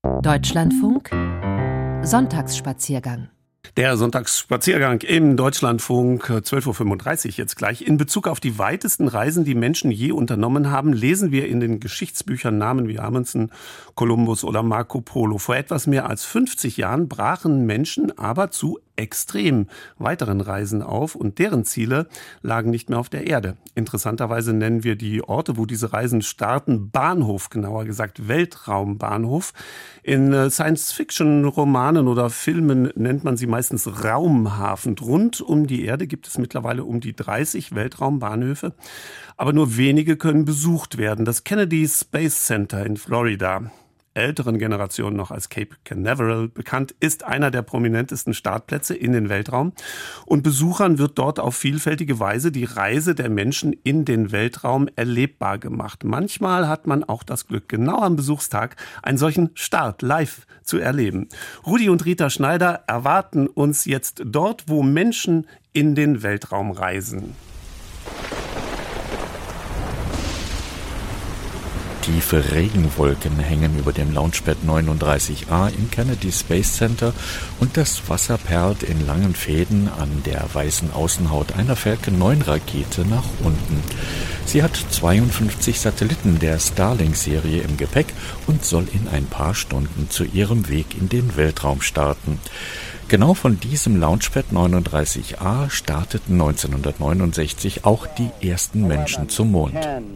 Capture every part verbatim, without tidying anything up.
Deutschlandfunk Sonntagsspaziergang. Der Sonntagsspaziergang im Deutschlandfunk, zwölf Uhr fünfunddreißig jetzt gleich. In Bezug auf die weitesten Reisen, die Menschen je unternommen haben, lesen wir in den Geschichtsbüchern Namen wie Amundsen, Kolumbus oder Marco Polo. Vor etwas mehr als fünfzig Jahren brachen Menschen aber zu extrem weiteren Reisen auf und deren Ziele lagen nicht mehr auf der Erde. Interessanterweise nennen wir die Orte, wo diese Reisen starten, Bahnhof, genauer gesagt Weltraumbahnhof. In Science-Fiction-Romanen oder Filmen nennt man sie meistens Raumhafen. Rund um die Erde gibt es mittlerweile um die dreißig Weltraumbahnhöfe, aber nur wenige können besucht werden. Das Kennedy Space Center in Florida, älteren Generationen noch als Cape Canaveral bekannt, ist einer der prominentesten Startplätze in den Weltraum. Und Besuchern wird dort auf vielfältige Weise die Reise der Menschen in den Weltraum erlebbar gemacht. Manchmal hat man auch das Glück, genau am Besuchstag einen solchen Start live zu erleben. Rudi und Rita Schneider erwarten uns jetzt dort, wo Menschen in den Weltraum reisen. Tiefe Regenwolken hängen über dem Launchpad neununddreißig A im Kennedy Space Center und das Wasser perlt in langen Fäden an der weißen Außenhaut einer Falcon neun Rakete nach unten. Sie hat zweiundfünfzig Satelliten der Starlink-Serie im Gepäck und soll in ein paar Stunden zu ihrem Weg in den Weltraum starten. Genau von diesem Launchpad neununddreißig A starteten neunzehnhundertneunundsechzig auch die ersten Menschen zum Mond.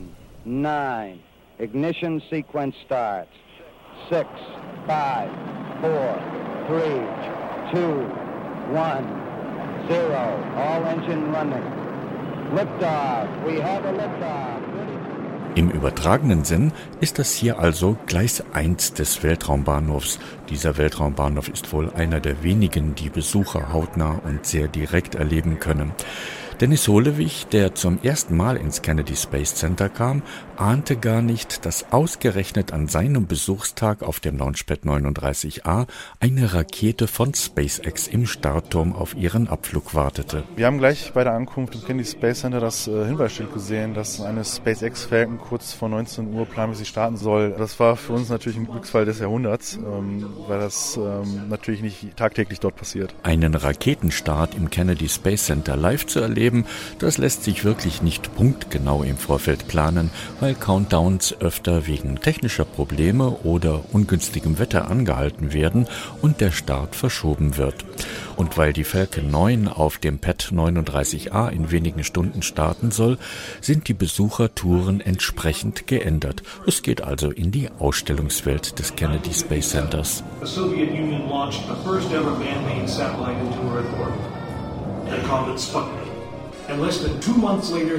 Ignition sequence starts. Six, five, four, three, two, one, zero. All engine running. Liftoff. We have a liftoff. Im übertragenen Sinn ist das hier also Gleis eins des Weltraumbahnhofs. Dieser Weltraumbahnhof ist wohl einer der wenigen, die Besucher hautnah und sehr direkt erleben können. Dennis Holewich, der zum ersten Mal ins Kennedy Space Center kam, ahnte gar nicht, dass ausgerechnet an seinem Besuchstag auf dem Launchpad neununddreißig A eine Rakete von SpaceX im Startturm auf ihren Abflug wartete. Wir haben gleich bei der Ankunft im Kennedy Space Center das äh, Hinweisschild gesehen, dass eine SpaceX Falcon kurz vor neunzehn Uhr planmäßig starten soll. Das war für uns natürlich ein Glücksfall des Jahrhunderts, ähm, weil das ähm, natürlich nicht tagtäglich dort passiert. Einen Raketenstart im Kennedy Space Center live zu erleben, das lässt sich wirklich nicht punktgenau im Vorfeld planen, weil Countdowns öfter wegen technischer Probleme oder ungünstigem Wetter angehalten werden und der Start verschoben wird. Und weil die Falcon neun auf dem Pad neununddreißig A in wenigen Stunden starten soll, sind die Besuchertouren entsprechend geändert. Es geht also in die Ausstellungswelt des Kennedy Space Centers. The Soviet Union launched the first ever man-made satellite into Earth orbit. They called it Sputnik. And less than two months later,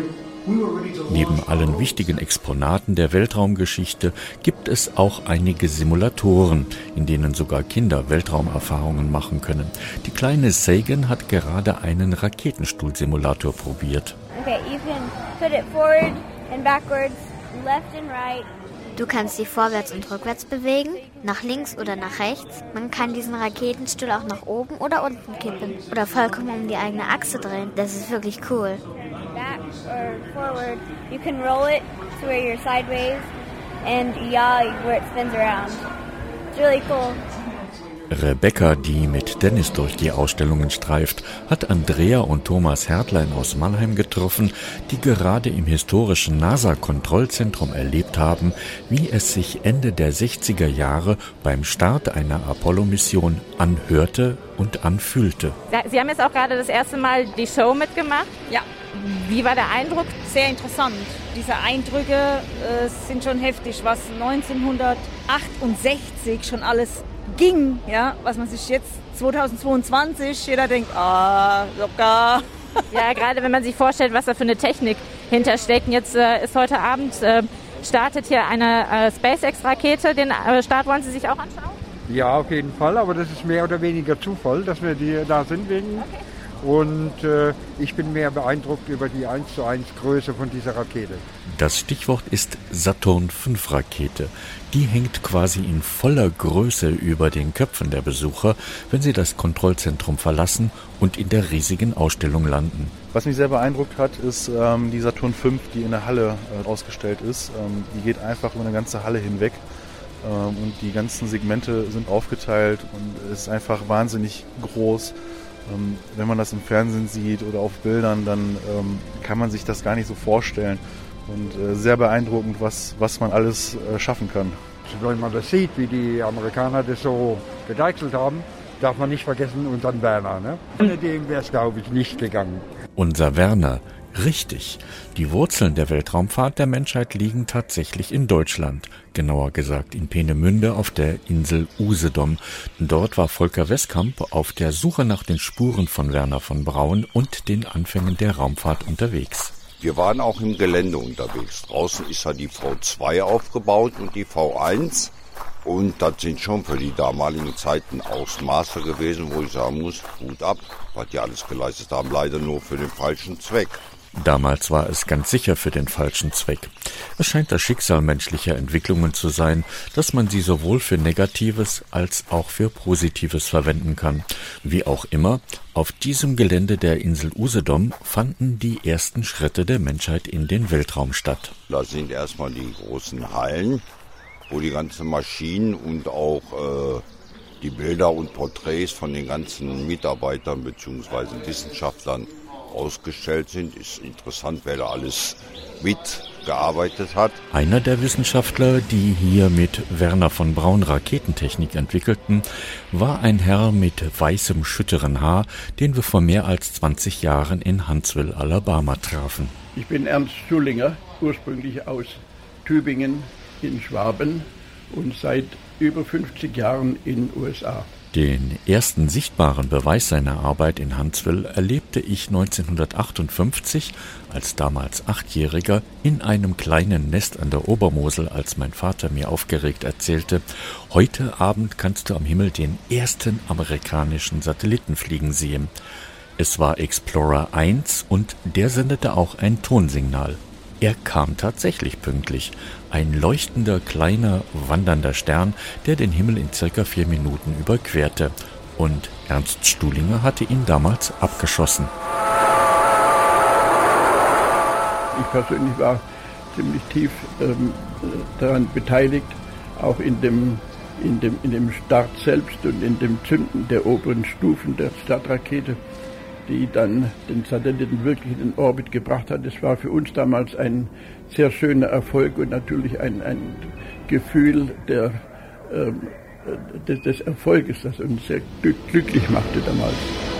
Neben allen wichtigen Exponaten der Weltraumgeschichte gibt es auch einige Simulatoren, in denen sogar Kinder Weltraumerfahrungen machen können. Die kleine Sagan hat gerade einen Raketenstuhl-Simulator probiert. Okay, you can put it forward and backwards, left and right. Du kannst sie vorwärts und rückwärts bewegen, nach links oder nach rechts. Man kann diesen Raketenstuhl auch nach oben oder unten kippen oder vollkommen um die eigene Achse drehen. Das ist wirklich cool. Back or forward, you can roll it to where you're sideways and yaw where it spins around. It's really cool. Rebecca, die mit Dennis durch die Ausstellungen streift, hat Andrea und Thomas Hertlein aus Mannheim getroffen, die gerade im historischen NASA-Kontrollzentrum erlebt haben, wie es sich Ende der sechziger Jahre beim Start einer Apollo-Mission anhörte und anfühlte. Sie haben jetzt auch gerade das erste Mal die Show mitgemacht. Ja. Wie war der Eindruck? Sehr interessant. Diese Eindrücke äh, sind schon heftig, was neunzehnhundertachtundsechzig schon alles ging, ja, was man sich jetzt zweitausendzweiundzwanzig, jeder denkt, ah, locker. Ja, gerade wenn man sich vorstellt, was da für eine Technik hintersteckt. Jetzt äh, ist heute Abend, äh, startet hier eine äh, SpaceX-Rakete. Den äh, Start wollen Sie sich auch anschauen? Ja, auf jeden Fall, aber das ist mehr oder weniger Zufall, dass wir die da sind wegen. Okay. Und äh, ich bin mehr beeindruckt über die eins zu eins Größe von dieser Rakete. Das Stichwort ist Saturn fünf Rakete. Die hängt quasi in voller Größe über den Köpfen der Besucher, wenn sie das Kontrollzentrum verlassen und in der riesigen Ausstellung landen. Was mich sehr beeindruckt hat, ist ähm, die Saturn fünf, die in der Halle äh, ausgestellt ist. Ähm, die geht einfach über eine ganze Halle hinweg. ähm, und die ganzen Segmente sind aufgeteilt und es ist einfach wahnsinnig groß. Ähm, wenn man das im Fernsehen sieht oder auf Bildern, dann ähm, kann man sich das gar nicht so vorstellen. Und äh, sehr beeindruckend, was, was man alles äh, schaffen kann. Wenn man das sieht, wie die Amerikaner das so gedeichselt haben, darf man nicht vergessen unseren Werner. Ne? Ohne dem wäre es, glaube ich, nicht gegangen. Unser Werner, richtig. Die Wurzeln der Weltraumfahrt der Menschheit liegen tatsächlich in Deutschland. Genauer gesagt in Peenemünde auf der Insel Usedom. Dort war Volker Westkamp auf der Suche nach den Spuren von Wernher von Braun und den Anfängen der Raumfahrt unterwegs. Wir waren auch im Gelände unterwegs. Draußen ist ja die V zwei aufgebaut und die V eins. Und das sind schon für die damaligen Zeiten Ausmaße gewesen, wo ich sagen muss, Hut ab, was die alles geleistet haben, leider nur für den falschen Zweck. Damals war es ganz sicher für den falschen Zweck. Es scheint das Schicksal menschlicher Entwicklungen zu sein, dass man sie sowohl für Negatives als auch für Positives verwenden kann. Wie auch immer, auf diesem Gelände der Insel Usedom fanden die ersten Schritte der Menschheit in den Weltraum statt. Da sind erstmal die großen Hallen, wo die ganzen Maschinen und auch äh, die Bilder und Porträts von den ganzen Mitarbeitern bzw. Wissenschaftlern ausgestellt sind. Ist interessant, wer da alles mitgearbeitet hat. Einer der Wissenschaftler, die hier mit Wernher von Braun Raketentechnik entwickelten, war ein Herr mit weißem, schütteren Haar, den wir vor mehr als zwanzig Jahren in Huntsville, Alabama trafen. Ich bin Ernst Stuhlinger, ursprünglich aus Tübingen in Schwaben und seit über fünfzig Jahren in den U S A. Den ersten sichtbaren Beweis seiner Arbeit in Huntsville erlebte ich neunzehnhundertachtundfünfzig, als damals Achtjähriger, in einem kleinen Nest an der Obermosel, als mein Vater mir aufgeregt erzählte, heute Abend kannst du am Himmel den ersten amerikanischen Satelliten fliegen sehen. Es war Explorer eins und der sendete auch ein Tonsignal. Er kam tatsächlich pünktlich. Ein leuchtender, kleiner, wandernder Stern, der den Himmel in circa vier Minuten überquerte. Und Ernst Stuhlinger hatte ihn damals abgeschossen. Ich persönlich war ziemlich tief ähm, daran beteiligt, auch in dem, in, dem, in dem Start selbst und in dem Zünden der oberen Stufen der Startrakete, die dann den Satelliten wirklich in den Orbit gebracht hat. Das war für uns damals ein sehr schöner Erfolg und natürlich ein, ein Gefühl der, äh, des, des Erfolges, das uns sehr glücklich machte damals.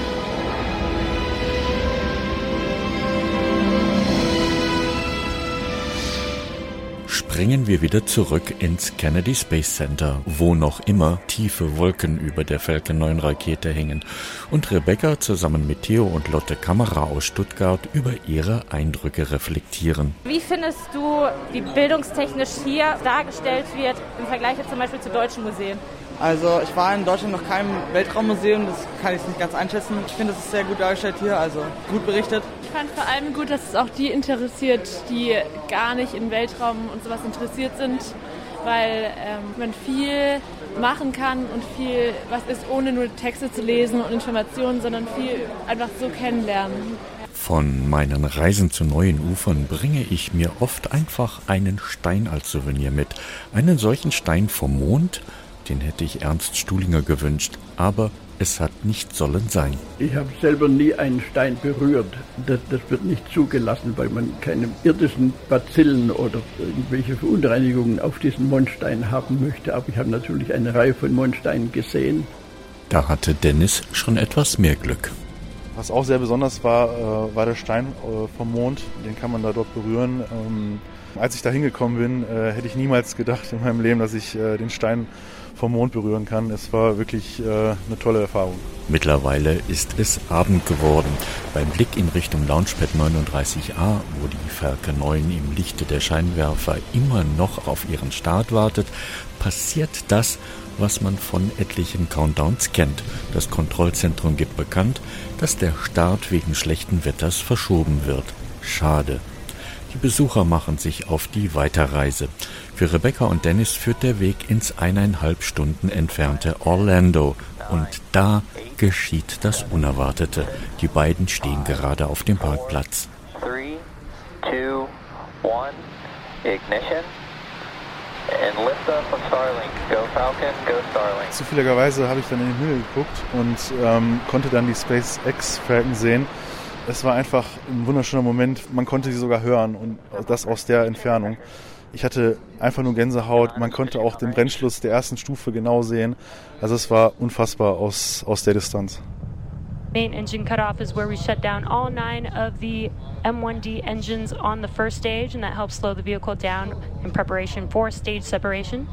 Springen wir wieder zurück ins Kennedy Space Center, wo noch immer tiefe Wolken über der Falcon neun Rakete hängen und Rebecca zusammen mit Theo und Lotte Kammerer aus Stuttgart über ihre Eindrücke reflektieren. Wie findest du, wie bildungstechnisch hier dargestellt wird im Vergleich zum Beispiel zu deutschen Museen? Also ich war in Deutschland noch keinem Weltraummuseum, das kann ich nicht ganz einschätzen. Ich finde, es ist sehr gut dargestellt hier, also gut berichtet. Ich fand vor allem gut, dass es auch die interessiert, die gar nicht in Weltraum und sowas interessiert sind, weil ähm, man viel machen kann und viel was ist, ohne nur Texte zu lesen und Informationen, sondern viel einfach so kennenlernen. Von meinen Reisen zu neuen Ufern bringe ich mir oft einfach einen Stein als Souvenir mit. Einen solchen Stein vom Mond, den hätte ich Ernst Stuhlinger gewünscht, aber es hat nicht sollen sein. Ich habe selber nie einen Stein berührt. Das, das wird nicht zugelassen, weil man keine irdischen Bazillen oder irgendwelche Verunreinigungen auf diesen Mondstein haben möchte. Aber ich habe natürlich eine Reihe von Mondsteinen gesehen. Da hatte Dennis schon etwas mehr Glück. Was auch sehr besonders war, äh, war der Stein äh, vom Mond. Den kann man da dort berühren. Ähm, als ich da hingekommen bin, äh, hätte ich niemals gedacht in meinem Leben, dass ich äh, den Stein vom Mond berühren kann. Es war wirklich äh, eine tolle Erfahrung. Mittlerweile ist es Abend geworden. Beim Blick in Richtung Launchpad neununddreißig A, wo die Falcon neun im Lichte der Scheinwerfer immer noch auf ihren Start wartet, passiert das, was man von etlichen Countdowns kennt. Das Kontrollzentrum gibt bekannt, dass der Start wegen schlechten Wetters verschoben wird. Schade. Die Besucher machen sich auf die Weiterreise. Für Rebecca und Dennis führt der Weg ins eineinhalb Stunden entfernte Orlando. Und da geschieht das Unerwartete. Die beiden stehen gerade auf dem Parkplatz. three, two, one, ignition. And liftoff of Starlink. Go Falcon, go Starlink. Zufälligerweise habe ich dann in den Himmel geguckt und ähm, konnte dann die SpaceX Falcon sehen. Es war einfach ein wunderschöner Moment. Man konnte sie sogar hören und das aus der Entfernung. Ich hatte einfach nur Gänsehaut. Man konnte auch den Brennschluss der ersten Stufe genau sehen. Also es war unfassbar aus, aus der Distanz. Main engine cutoff is where we shut down all nine of the M one D engines on the first stage, and that helps slow the vehicle down in preparation for stage separation.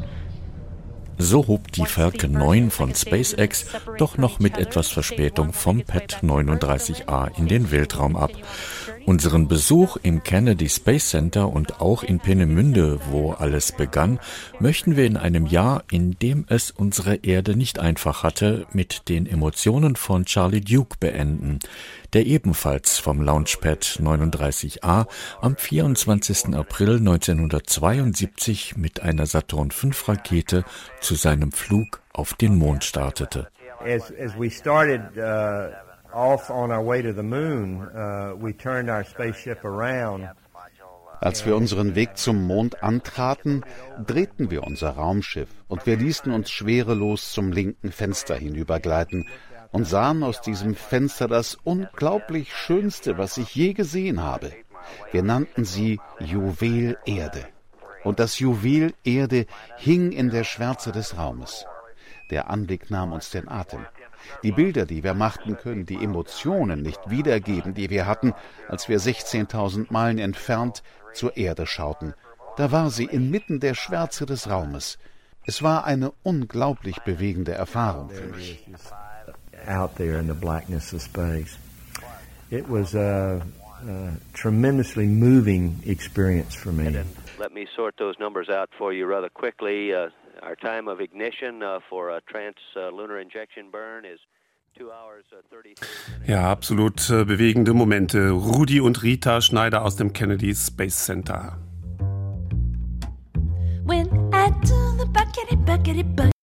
So hob die Falcon neun von SpaceX doch noch mit etwas Verspätung vom P E T neununddreißig A in den Weltraum ab. Unseren Besuch im Kennedy Space Center und auch in Peenemünde, wo alles begann, möchten wir in einem Jahr, in dem es unsere Erde nicht einfach hatte, mit den Emotionen von Charlie Duke beenden, der ebenfalls vom Launchpad neununddreißig A am vierundzwanzigsten April neunzehnhundertzweiundsiebzig mit einer Saturn fünf Rakete zu seinem Flug auf den Mond startete. As, as we started, uh off on our way to the moon, uh, we turned our spaceship around. Als wir unseren Weg zum Mond antraten, drehten wir unser Raumschiff und wir ließen uns schwerelos zum linken Fenster hinübergleiten und sahen aus diesem Fenster das unglaublich Schönste, was ich je gesehen habe. Wir nannten sie Juwel Erde. Und das Juwel Erde hing in der Schwärze des Raumes. Der Anblick nahm uns den Atem. Die Bilder, die wir machten, können die Emotionen nicht wiedergeben, die wir hatten, als wir sechzehntausend Meilen entfernt zur Erde schauten. Da war sie inmitten der Schwärze des Raumes. Es war eine unglaublich bewegende Erfahrung für mich. Out there in the blackness of space. It was a, a tremendously moving experience for me. Let me sort those numbers out for you rather quickly. Uh, Our time of ignition uh, for a trans-lunar injection burn is two hours thirty-three minutes. Ja, absolut äh, bewegende Momente. Rudi und Rita Schneider aus dem Kennedy Space Center. When I do the buckety buckety buck